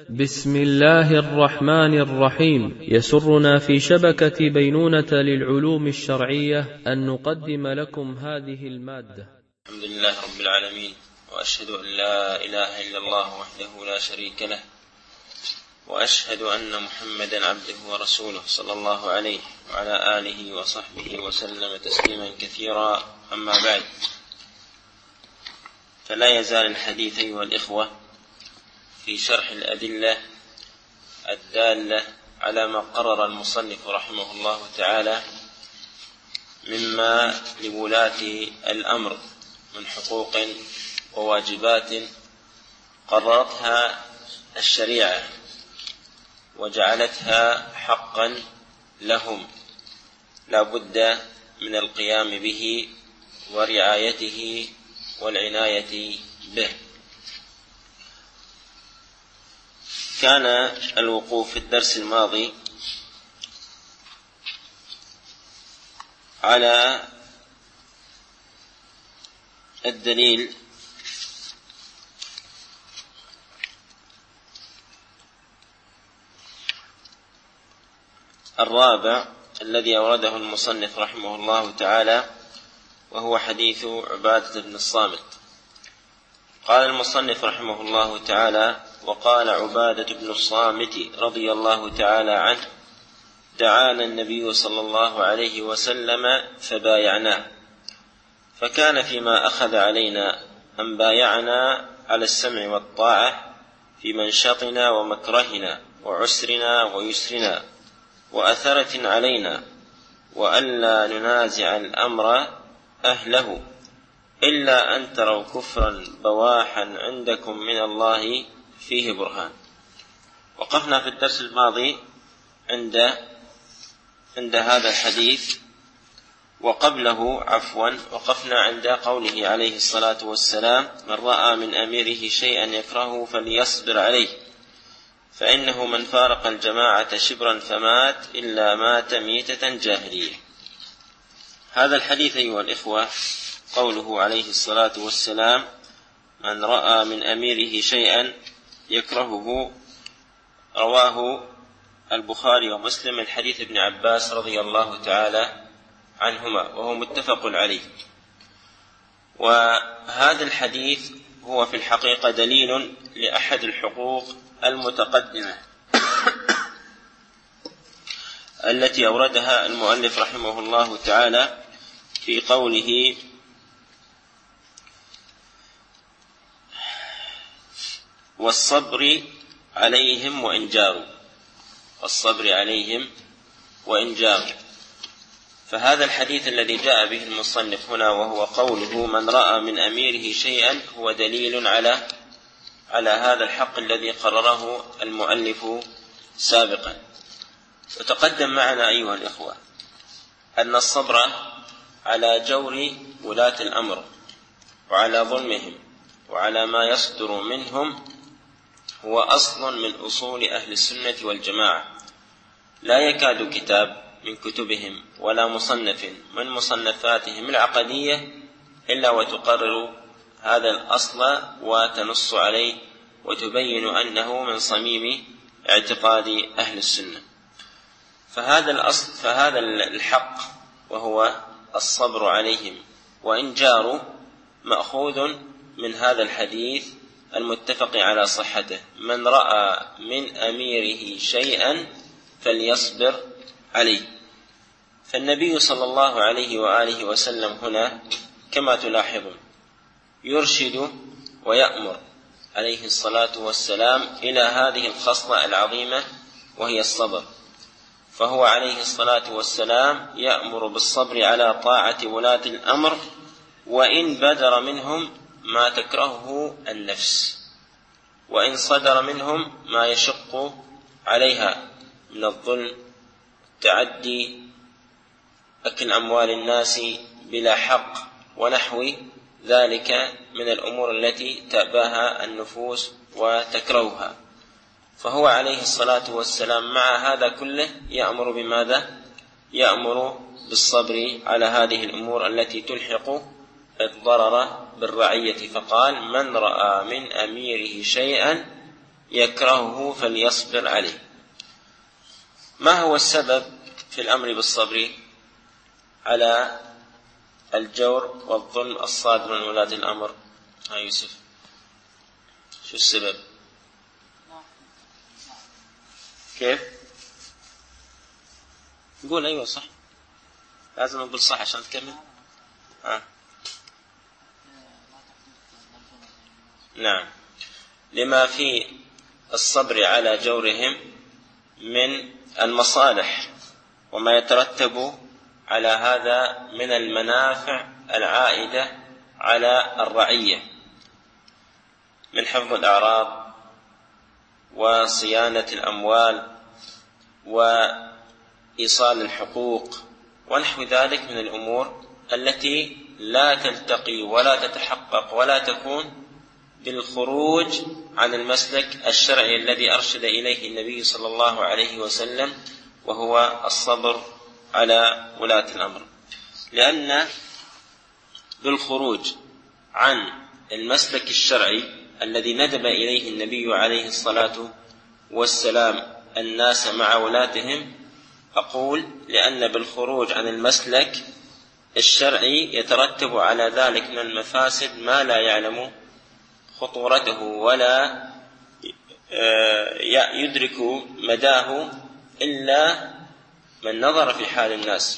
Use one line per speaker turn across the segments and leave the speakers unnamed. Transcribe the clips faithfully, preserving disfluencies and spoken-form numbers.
بسم الله الرحمن الرحيم. يسرنا في شبكة بينونة للعلوم الشرعية أن نقدم لكم هذه المادة.
الحمد لله رب العالمين، وأشهد أن لا إله إلا الله وحده لا شريك له، وأشهد أن محمدا عبده ورسوله صلى الله عليه وعلى آله وصحبه وسلم تسليما كثيرا. أما بعد، فلا يزال الحديث أيها الإخوة في شرح الأدلة الدالة على ما قرر المصنف رحمه الله تعالى مما لولاة الأمر من حقوق وواجبات قررتها الشريعة وجعلتها حقا لهم لا بد من القيام به ورعايته والعناية به. كان الوقوف في الدرس الماضي على الدليل الرابع الذي أورده المصنف رحمه الله تعالى، وهو حديث عبادة بن الصامت. قال المصنف رحمه الله تعالى: وقال عبادة بن الصامت رضي الله تعالى عنه: دعانا النبي صلى الله عليه وسلم فبايعناه، فكان فيما أخذ علينا أن بايعنا على السمع والطاعة في منشطنا ومكرهنا وعسرنا ويسرنا وأثرة علينا، وألا ننازع الأمر أهله إلا أن تروا كفرا بواحا عندكم من الله فيه برهان. وقفنا في الدرس الماضي عند عند هذا الحديث، وقبله عفوا وقفنا عند قوله عليه الصلاة والسلام: من رأى من أميره شيئا يكرهه فليصبر عليه، فإنه من فارق الجماعة شبرا فمات إلا مات ميتة جاهلية. هذا الحديث أيها الإخوة قوله عليه الصلاة والسلام: من رأى من أميره شيئا يكرهه، رواه البخاري ومسلم من حديث ابن عباس رضي الله تعالى عنهما، وهو متفق عليه. وهذا الحديث هو في الحقيقة دليل لأحد الحقوق المتقدمة التي أوردها المؤلف رحمه الله تعالى في قوله: والصبر عليهم وإن جاروا، والصبر عليهم وإن جاروا. فهذا الحديث الذي جاء به المصنف هنا وهو قوله: من رأى من أميره شيئا، هو دليل على على هذا الحق الذي قرره المؤلف سابقا. وتقدم معنا أيها الإخوة أن الصبر على جور ولاة الأمر وعلى ظلمهم وعلى ما يصدر منهم هو أصل من أصول أهل السنة والجماعة. لا يكاد كتاب من كتبهم ولا مصنف من مصنفاتهم العقدية إلا وتقرر هذا الأصل وتنص عليه وتبين أنه من صميم اعتقاد أهل السنة. فهذا الأصل فهذا الحق وهو الصبر عليهم وإن جاروا مأخوذ من هذا الحديث المتفق على صحته: من رأى من أميره شيئا فليصبر عليه. فالنبي صلى الله عليه وآله وسلم هنا كما تلاحظون يرشد ويأمر عليه الصلاة والسلام إلى هذه الخصلة العظيمة وهي الصبر. فهو عليه الصلاة والسلام يأمر بالصبر على طاعة ولاة الأمر وإن بدر منهم ما تكرهه النفس، وإن صدر منهم ما يشق عليها من الظلم، التعدي، أكل أموال الناس بلا حق، ونحو ذلك من الأمور التي تأباها النفوس وتكرهها. فهو عليه الصلاة والسلام مع هذا كله يأمر بماذا؟ يأمر بالصبر على هذه الأمور التي تلحق الضرر بالرعية. فقال: من رأى من أميره شيئا يكرهه فليصبر عليه. ما هو السبب في الأمر بالصبر على الجور والظلم الصادر من ولاة الأمر؟ ها يوسف، شو السبب؟ كيف؟ قول أيوة صح، لازم نقول صح عشان تكمل. آه. نعم، لما في الصبر على جورهم من المصالح وما يترتب على هذا من المنافع العائدة على الرعية من حفظ الأعراض وصيانة الأموال وإيصال الحقوق ونحو ذلك من الأمور التي لا تلتقي ولا تتحقق ولا تكون بالخروج عن المسلك الشرعي الذي أرشد إليه النبي صلى الله عليه وسلم، وهو الصبر على ولاة الأمر. لأن بالخروج عن المسلك الشرعي الذي ندب إليه النبي عليه الصلاة والسلام الناس مع ولاتهم، أقول لأن بالخروج عن المسلك الشرعي يترتب على ذلك من المفاسد ما لا يعلم خطورته ولا يدرك مداه إلا من نظر في حال الناس.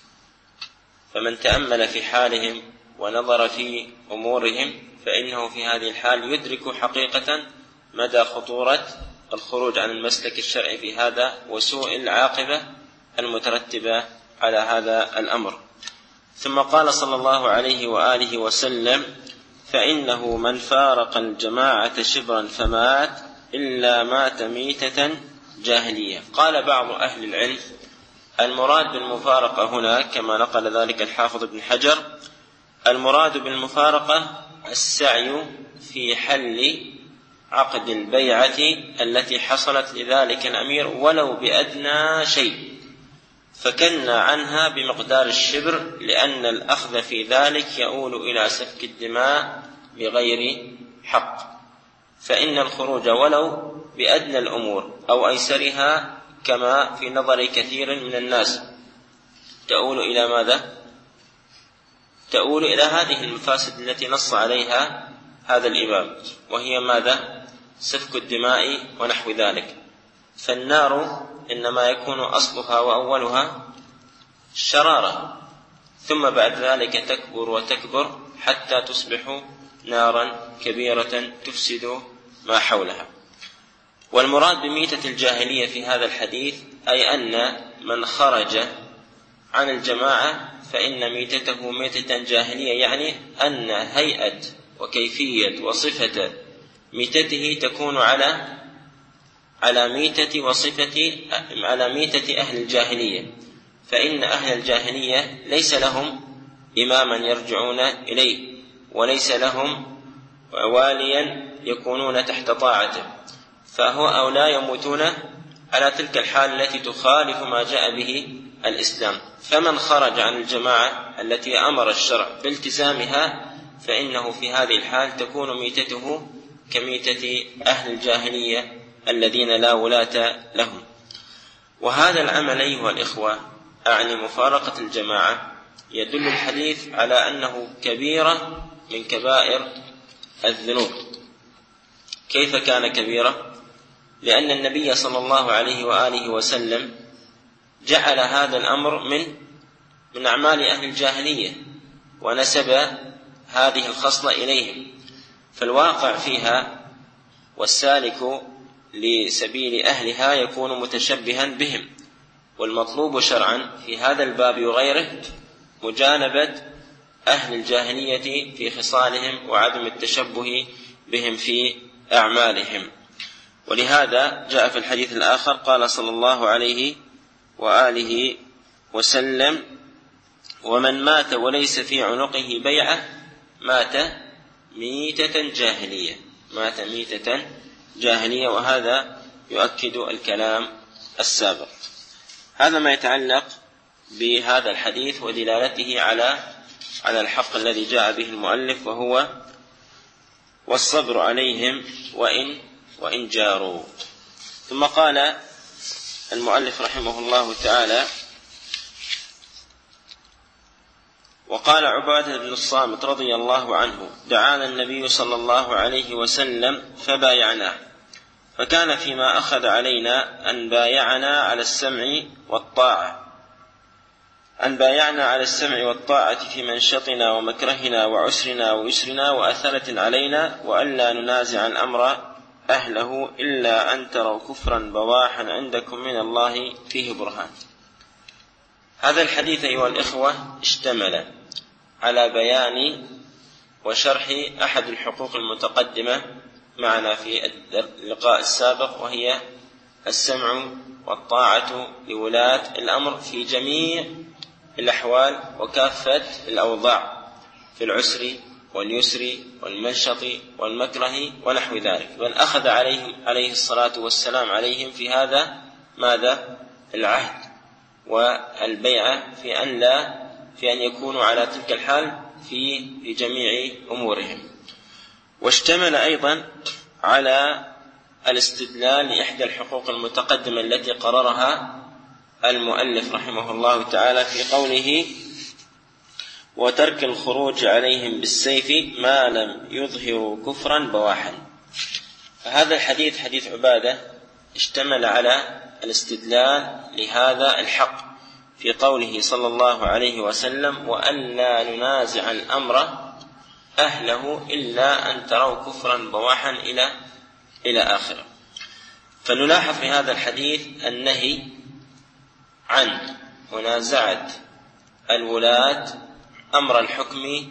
فمن تأمل في حالهم ونظر في أمورهم فإنه في هذه الحال يدرك حقيقة مدى خطورة الخروج عن المسلك الشرعي في هذا وسوء العاقبة المترتبة على هذا الأمر. ثم قال صلى الله عليه وآله وسلم: فإنه من فارق الجماعة شبرا فمات إلا مات ميتة جاهلية. قال بعض أهل العلم: المراد بالمفارقة هنا كما نقل ذلك الحافظ ابن حجر، المراد بالمفارقة السعي في حل عقد البيعة التي حصلت لذلك الأمير ولو بأدنى شيء، فكنا عنها بمقدار الشبر، لأن الأخذ في ذلك يؤول إلى سفك الدماء بغير حق. فإن الخروج ولو بأدنى الأمور أو أيسرها كما في نظر كثير من الناس تؤول إلى ماذا؟ تؤول إلى هذه المفاسد التي نص عليها هذا الإمام، وهي ماذا؟ سفك الدماء ونحو ذلك. فالنار إنما يكون أصلها وأولها شرارة، ثم بعد ذلك تكبر وتكبر حتى تصبح نارا كبيرة تفسد ما حولها. والمراد بميتة الجاهلية في هذا الحديث أي أن من خرج عن الجماعة فإن ميتته ميتة جاهلية، يعني أن هيئة وكيفية وصفة ميتته تكون على على ميتة وصفة على ميتة أهل الجاهلية. فإن أهل الجاهلية ليس لهم إماما يرجعون إليه، وليس لهم واليا يكونون تحت طاعته، فهؤلاء يموتون على تلك الحال التي تخالف ما جاء به الإسلام. فمن خرج عن الجماعة التي أمر الشرع بالتزامها فإنه في هذه الحال تكون ميتته كميتة أهل الجاهلية الذين لا ولاة لهم. وهذا العمل أيها الإخوة، أعني مفارقة الجماعة، يدل الحديث على أنه كبيرة من كبائر الذنوب. كيف كان كبيرة؟ لأن النبي صلى الله عليه وآله وسلم جعل هذا الأمر من من أعمال أهل الجاهلية ونسب هذه الخصلة إليهم، فالواقع فيها والسالك لسبيل أهلها يكون متشبها بهم. والمطلوب شرعا في هذا الباب وغيره مجانبة أهل الجاهلية في خصالهم وعدم التشبه بهم في أعمالهم. ولهذا جاء في الحديث الآخر قال صلى الله عليه وآله وسلم: ومن مات وليس في عنقه بيعة مات ميتة جاهلية، مات ميتة جاهلية. وهذا يؤكد الكلام السابق. هذا ما يتعلق بهذا الحديث ودلالته على على الحق الذي جاء به المؤلف، وهو والصبر عليهم وإن وإن جاروا. ثم قال المؤلف رحمه الله تعالى: وقال عبادة بن الصامت رضي الله عنه: دعانا النبي صلى الله عليه وسلم فبايعناه، فكان فيما أخذ علينا أن بايعنا على السمع والطاعة أن بايعنا على السمع والطاعة في منشطنا ومكرهنا وعسرنا ويسرنا وأثرة علينا، وألا ننازع الأمر أهله إلا أن تروا كفرا بواحا عندكم من الله فيه برهان. هذا الحديث أيها الإخوة اشتمل على بيان وشرح أحد الحقوق المتقدمة معنا في اللقاء السابق، وهي السمع والطاعة لولاة الأمر في جميع الأحوال وكافة الأوضاع، في العسر واليسر والمنشط والمكره ونحو ذلك. بل أخذ عليهم عليه الصلاة والسلام عليهم في هذا ماذا؟ العهد والبيعة في أن لا في أن يكونوا على تلك الحال في في جميع أمورهم. واشتمل أيضا على الاستدلال لإحدى الحقوق المتقدمة التي قررها المؤلف رحمه الله تعالى في قوله: وترك الخروج عليهم بالسيف ما لم يظهروا كفرا بواحا. فهذا الحديث حديث عبادة اشتمل على الاستدلال لهذا الحق في قوله صلى الله عليه وسلم: وألا ننازع الأمر أهله إلا أن تروا كفرا بواحا إلى إلى آخره. فنلاحظ في هذا الحديث النهي عن منازعة الولاة أمر الحكم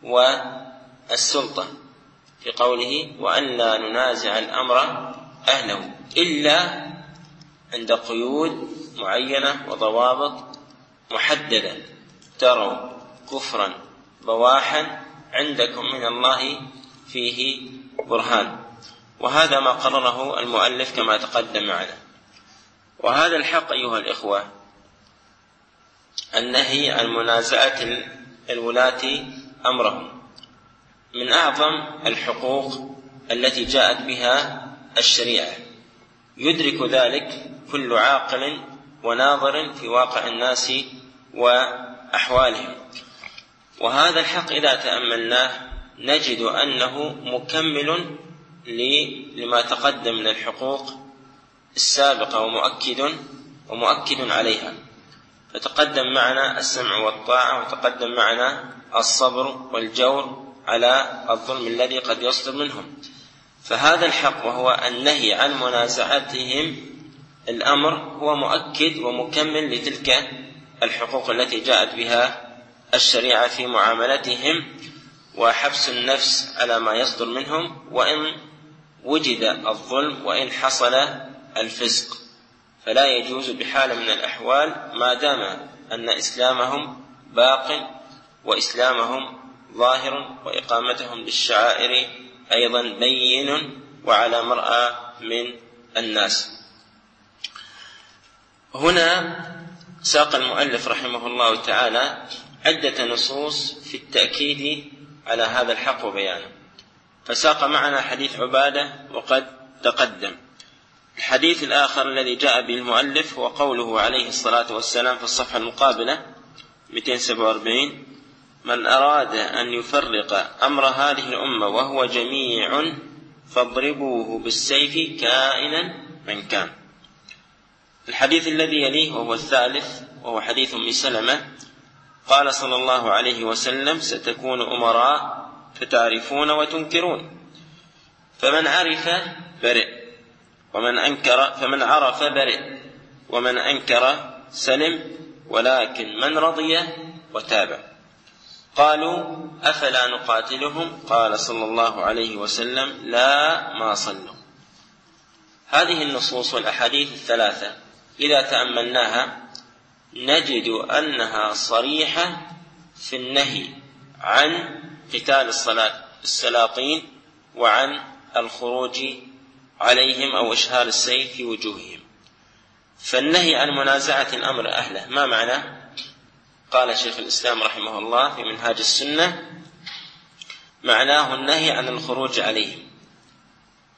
والسلطة في قوله: وألا ننازع الأمر أهله إلا عند قيود معينة وضوابط محددة، تروا كفرا بواحا عندكم من الله فيه برهان. وهذا ما قرره المؤلف كما تقدم معنا. وهذا الحق أيها الإخوة، النهي عن منازعة الولاة أمرهم، من أعظم الحقوق التي جاءت بها الشريعة، يدرك ذلك كل عاقل وناظر في واقع الناس وأحوالهم. وهذا الحق إذا تأملناه نجد أنه مكمل لما تقدم من الحقوق السابقة ومؤكد ومؤكد عليها. فتقدم معنا السمع والطاعة، وتقدم معنا الصبر والجور على الظلم الذي قد يصدر منهم. فهذا الحق وهو النهي عن منازعتهم الأمر هو مؤكد ومكمل لتلك الحقوق التي جاءت بها الشريعة في معاملتهم، وحبس النفس على ما يصدر منهم وإن وجد الظلم وإن حصل الفسق، فلا يجوز بحال من الأحوال ما دام أن إسلامهم باق وإسلامهم ظاهر وإقامتهم للشعائر أيضا بين وعلى مرأى من الناس. هنا ساق المؤلف رحمه الله تعالى عدة نصوص في التأكيد على هذا الحق وبيانه. فساق معنا حديث عبادة وقد تقدم. الحديث الآخر الذي جاء به المؤلف هو قوله عليه الصلاة والسلام في الصفحة المقابلة مئتين وسبعة وأربعين: من أراد أن يفرق أمر هذه الأمة وهو جميع فاضربوه بالسيف كائنا من كان. الحديث الذي يليه وهو الثالث وهو حديث أم سلمة: قال صلى الله عليه وسلم: ستكون أمراء فتعرفون وتنكرون، فمن عرف برئ ومن أنكر فمن عرف برئ ومن أنكر سلم، ولكن من رضي وتابع. قالوا: أفلا نقاتلهم؟ قال صلى الله عليه وسلم: لا، ما صلوا. هذه النصوص والأحاديث الثلاثة إذا تأملناها نجد أنها صريحة في النهي عن قتال السلاطين وعن الخروج عليهم أو إشهار السيف في وجوههم. فالنهي عن منازعة الأمر أهله ما معنى؟ قال شيخ الإسلام رحمه الله في منهاج السنة: معناه النهي عن الخروج عليهم،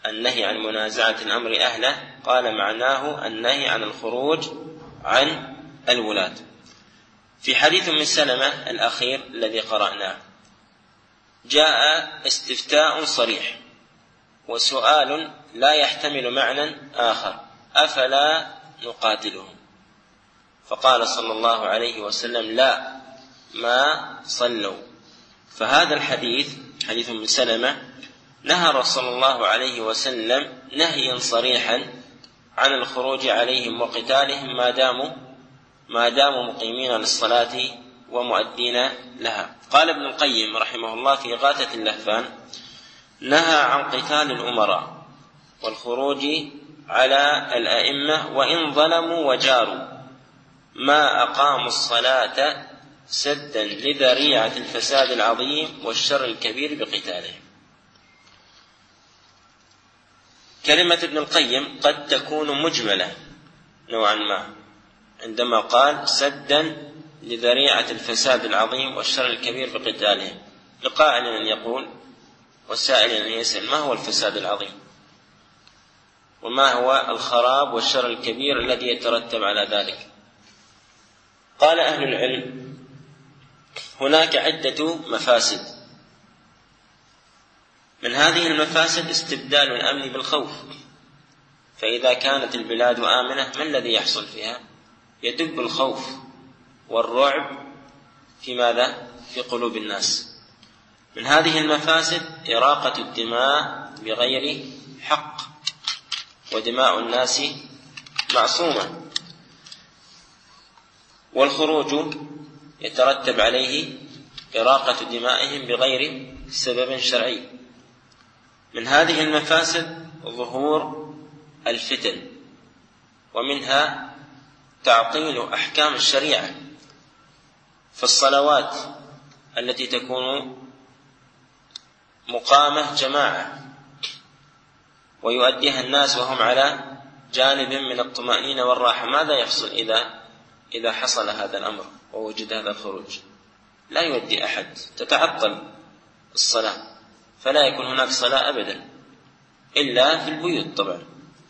النهي عن منازعة الأمر أهله، قال معناه النهي عن الخروج عن الولاة. في حديث من سلمة الأخير الذي قرأناه جاء استفتاء صريح وسؤال لا يحتمل معنى آخر: أفلا نقاتلهم؟ فقال صلى الله عليه وسلم: لا، ما صلوا. فهذا الحديث حديث من سلمة نهى رسول الله عليه وسلم نهيا صريحا عن الخروج عليهم وقتالهم ما داموا ما داموا مقيمين للصلاة ومؤدين لها. قال ابن القيم رحمه الله في غاثة اللهفان: نهى عن قتال الأمراء والخروج على الأئمة وإن ظلموا وجاروا ما أقاموا الصلاة سدا لذريعة الفساد العظيم والشر الكبير بقتالهم. كلمة ابن القيم قد تكون مجملة نوعا ما عندما قال سدا لذريعة الفساد العظيم والشر الكبير بقتالهم، لقائل أن يقول والسائل أن يسأل: ما هو الفساد العظيم؟ وما هو الخراب والشر الكبير الذي يترتب على ذلك؟ قال أهل العلم: هناك عدة مفاسد، من هذه المفاسد استبدال الأمن بالخوف، فإذا كانت البلاد آمنة ما الذي يحصل فيها؟ يدب الخوف والرعب في ماذا؟ في قلوب الناس. من هذه المفاسد إراقة الدماء بغير حق، ودماء الناس معصومة، والخروج يترتب عليه إراقة دمائهم بغير سبب شرعي. من هذه المفاسد ظهور الفتن، ومنها تعطيل أحكام الشريعة، فالصلوات التي تكون مقامة جماعة ويؤديها الناس وهم على جانب من الطمأنينة والراحة، ماذا يحصل إذا إذا حصل هذا الأمر ووجد هذا الخروج؟ لا يؤدي أحد، تتعطل الصلاة، فلا يكون هناك صلاة أبدا إلا في البيوت طبعا.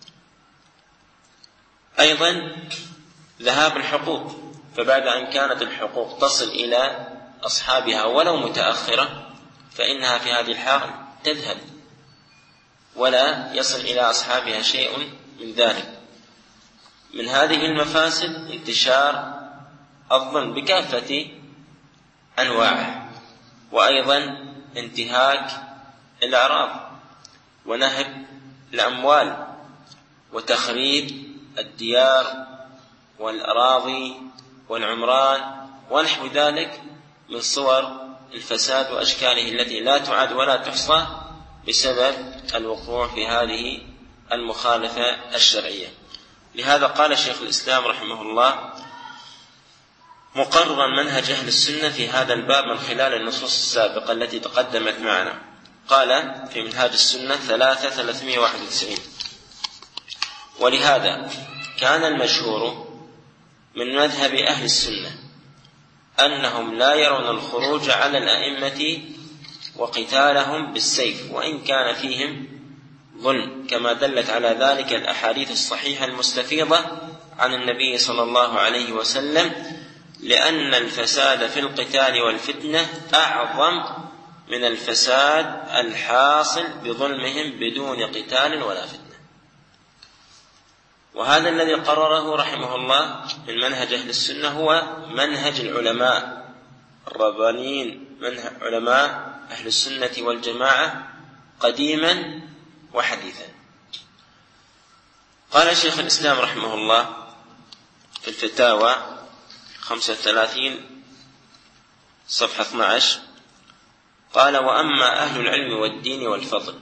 أيضا ذهاب الحقوق، فبعد أن كانت الحقوق تصل إلى أصحابها ولو متأخرة فإنها في هذه الحال تذهب ولا يصل إلى أصحابها شيء من ذلك. من هذه المفاسد انتشار الظلم بكافة أنواعه، وأيضا انتهاك الأعراض ونهب الأموال وتخريب الديار والأراضي والعمران ونحو ذلك من صور الفساد وأشكاله التي لا تعد ولا تحصى بسبب الوقوع في هذه المخالفة الشرعية. لهذا قال شيخ الإسلام رحمه الله مقررا منهج أهل السنة في هذا الباب من خلال النصوص السابقة التي تقدمت معنا. قال في منهاج السنة ثلاثة ثلاثمائة وواحد وتسعين: ولهذا كان المشهور من مذهب أهل السنة أنهم لا يرون الخروج على الأئمة وقتالهم بالسيف وإن كان فيهم ظلم، كما دلت على ذلك الأحاديث الصحيحة المستفيضة عن النبي صلى الله عليه وسلم، لأن الفساد في القتال والفتنة أعظم من الفساد الحاصل بظلمهم بدون قتال ولا فتنة. وهذا الذي قرره رحمه الله من منهج أهل السنة هو منهج العلماء الربانيين، منهج علماء أهل السنة والجماعة قديما وحديثا. قال شيخ الإسلام رحمه الله في الفتاوى خمسة وثلاثين صفحة اثني عشر: قال: وأما أهل العلم والدين والفضل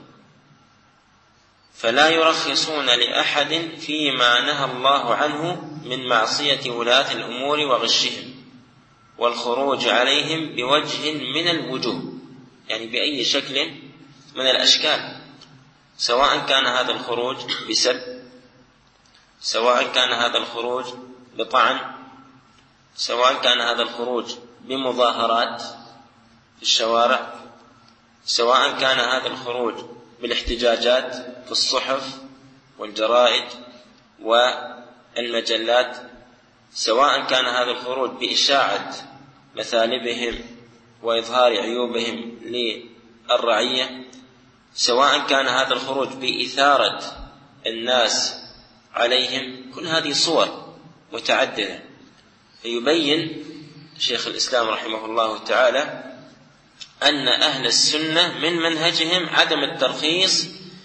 فلا يرخصون لأحد فيما نهى الله عنه من معصية ولاة الأمور وغشهم والخروج عليهم بوجه من الوجوه، يعني بأي شكل من الأشكال، سواء كان هذا الخروج بسب، سواء كان هذا الخروج بطعن، سواء كان هذا الخروج بمظاهرات في الشوارع، سواء كان هذا الخروج بالاحتجاجات، في الصحف والجرائد والمجلات، سواء كان هذا الخروج بإشاعة مثالبهم وإظهار عيوبهم للرعية، سواء كان هذا الخروج بإثارة الناس عليهم، كل هذه صور متعددة. فيبين شيخ الإسلام رحمه الله تعالى أن أهل السنة من منهجهم عدم الترخيص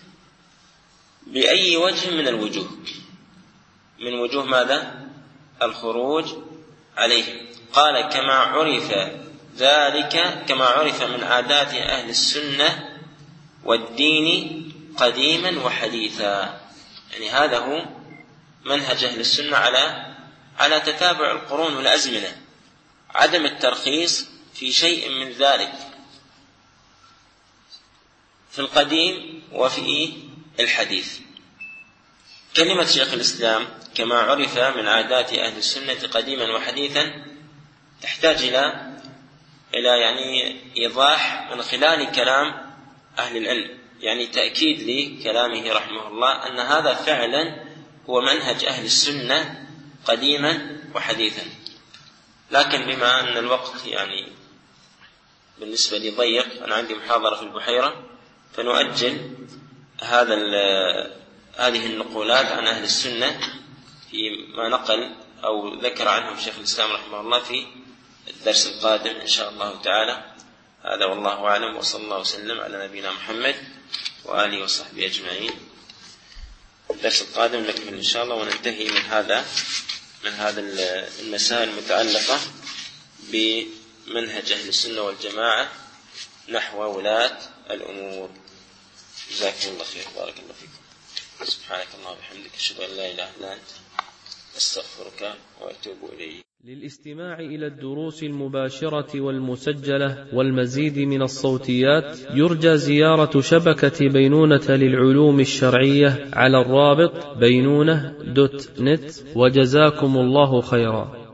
بأي وجه من الوجوه، من وجوه ماذا؟ الخروج عليهم. قال كما عرف ذلك كما عرف من عادات أهل السنة والدين قديما وحديثا. يعني هذا هو منهج أهل السنة على على تتابع القرون والأزمنة، عدم الترخيص في شيء من ذلك في القديم وفي الحديث. كلمة شيخ الإسلام كما عرف من عادات أهل السنة قديما وحديثا تحتاج إلى إلى يعني إيضاح من خلال كلام أهل العلم، يعني تأكيد لكلامه رحمه الله أن هذا فعلا هو منهج أهل السنة قديما وحديثا. لكن بما أن الوقت يعني بالنسبة لي ضيق، أنا عندي محاضرة في البحيرة، فنؤجل هذا هذه النقولات عن أهل السنة فيما نقل أو ذكر عنهم شيخ الإسلام رحمه الله في الدرس القادم إن شاء الله تعالى. هذا والله أعلم، وصلى الله وسلم على نبينا محمد وآله وصحبه أجمعين. الدرس القادم نكمل إن شاء الله وننتهي من هذا من هذا المسائل المتعلقة بمنهج أهل السنة والجماعة نحو ولاة الأمور. جزاكم الله خير، بارك الله فيكم. سبحانك اللهم وبحمدك، أشهد أن لا إله إلا أنت، أستغفرك وأتوب إليك.
للاستماع إلى الدروس المباشرة والمسجلة والمزيد من الصوتيات يرجى زيارة شبكة بينونة للعلوم الشرعية على الرابط بينونة دوت نت، وجزاكم الله خيرا.